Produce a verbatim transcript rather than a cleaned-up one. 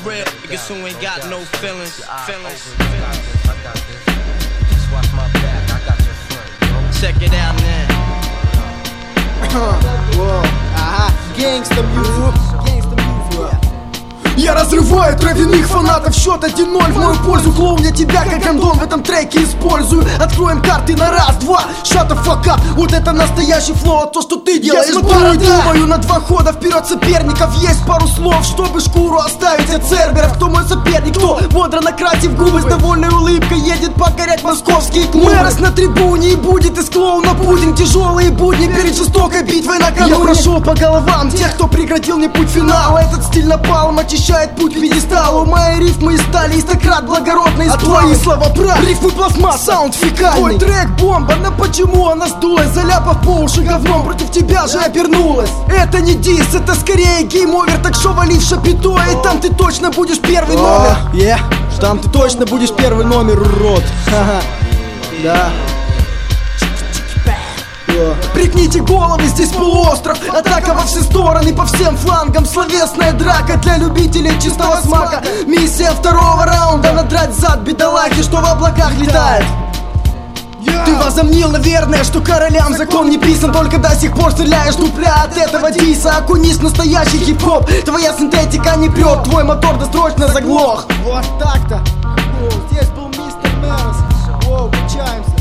real niggas who ain't got no feelings. Feelings. Check it out now. Ага, Gangsta Music. Gangsta Music. Я разрываю травяных фанатов, счет один ноль в мою пользу. Клоун, я тебя как гондон в этом треке использую. Откроем карты на раз, два, shut the fuck up. Вот это настоящий флоу, то, что ты делаешь, борода. Я думаю на два хода вперед соперников. Есть пару слов, чтобы шкуру оставить от церберов. Кто мой соперник, кто бодро накрасив губы, с довольной улыбкой едет покорять московские клубы. Мэрос на трибуне и будет из клоуна пудинг. Тяжелые будни перед жестокой битвой на кону. Я прошел по головам тех, кто прекратил мне путь финала. Этот стиль напалм очищает путь к пьедесталу. Мои рифмы из стали, истократ благородный. А твои слова прав, рифмы пластмасс, саунд фекальный. Твой трек бомба, но почему она сдулась? Заляпав по уши говном, против тебя же обернулась. Это не дис, это скорее гейм-овер. Так шо вали в шапито, и там ты точно будешь первый номер. Yeah, там ты точно будешь первый номер, урод. Ха-ха, да. Пригните головы, здесь полуостров. Атака во все стороны, по всем флангам. Словесная драка для любителей чистого смака. Миссия второго раунда — надрать зад бедолаги, что в облаках летает. Ты возомнил, наверное, что королям закон не писан. Только до сих пор стреляешь дупля от этого диса. Окунись в настоящий хип-хоп. Твоя синтетика не прет, твой мотор досрочно заглох. Вот так-то. Здесь был мистер Мэрос. Воу, качаемся.